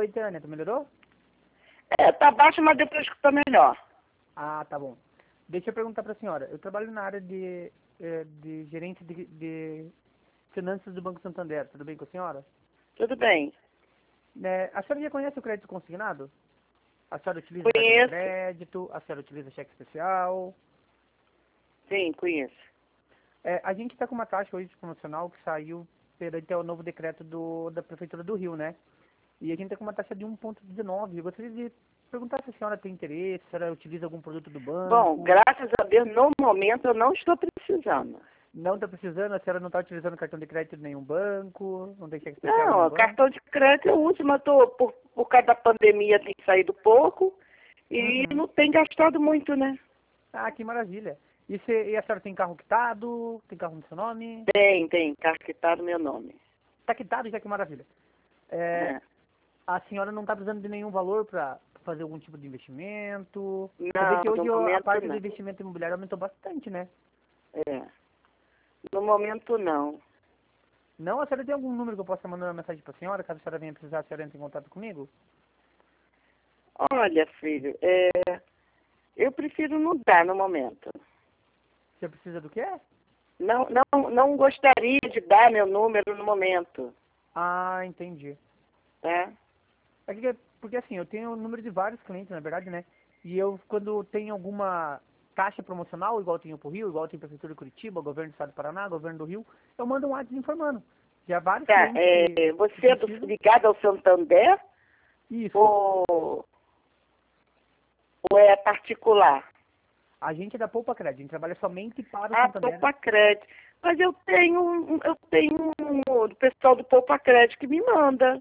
Oi, Tânia, tu melhorou? Tá baixo, mas depois que tá melhor. Ah, tá bom. Deixa eu perguntar para a senhora. Eu trabalho na área de gerente de finanças do Banco Santander. Tudo bem com a senhora? Tudo bem. A senhora já conhece o crédito consignado? A senhora utiliza cartão de Conheço. crédito? A senhora utiliza cheque especial? Sim, conheço. A gente está com uma taxa hoje promocional que saiu perante o novo decreto da Prefeitura do Rio, né? E a gente está com uma taxa de 1,19. Eu gostaria de perguntar se a senhora tem interesse, se a senhora utiliza algum produto do Bom, banco. graças a Deus, no momento eu não estou precisando. Não está precisando? A senhora não está utilizando cartão de crédito de nenhum banco? Não tem cheque especial em nenhum Não, banco? cartão de crédito eu uso, mas por causa da pandemia tem saído pouco e Uhum. não tem gastado muito, né? Ah, que maravilha. E a senhora tem carro quitado? Tem carro no seu nome? Tem, carro que tá no meu nome. Está quitado já, que maravilha. É, É. a senhora não está precisando de nenhum valor para fazer algum tipo de investimento? Você vê Não, que no hoje a momento parte do não. investimento imobiliário aumentou bastante, né? É. No momento não. Não, a senhora tem algum número que eu possa mandar uma mensagem para a senhora, caso a senhora venha precisar, a senhora entre em contato comigo? Olha, filho, eu prefiro não dar no momento. Você precisa do quê? Não gostaria de dar meu número no momento, Ah, entendi. tá? Porque assim, eu tenho o número de vários clientes, na verdade, né? E eu, quando tem alguma taxa promocional, igual tenho pro Rio, igual tem Prefeitura de Curitiba, Governo do Estado do Paraná, Governo do Rio, eu mando um WhatsApp informando. Já vários Tá, clientes que você é precisam. ligado ao Santander Isso. ou, ou é particular? A gente é da Poupa Crédito, a gente trabalha somente para o Ah, Santander. Poupa Crédito. Mas eu tenho do pessoal do Poupa Crédito que me manda.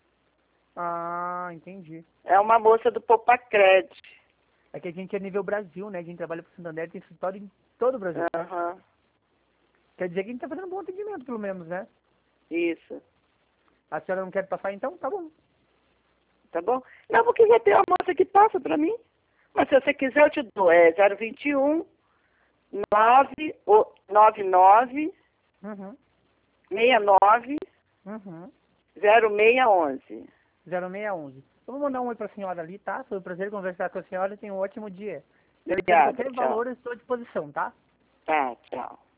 Ah, entendi. É uma moça do Poupa Crédito. É que a gente é nível Brasil, né? A gente trabalha para o Santander, tem escritório em todo o Brasil. Aham, Quer dizer que a gente tá fazendo um bom atendimento, pelo menos, né? isso. A senhora não quer passar, então? Tá bom. Tá bom? Não, porque já tem uma moça que passa pra mim. Mas se você quiser, eu te dou. É 021 99 Uhum. 69 Uhum. 0611. 0611. Eu vou mandar um oi pra senhora ali, tá? Foi um prazer conversar com a senhora. Tenha um ótimo dia. Se ela tiver Obrigada, qualquer tchau. valor, eu estou à disposição, tá? Tá, tchau.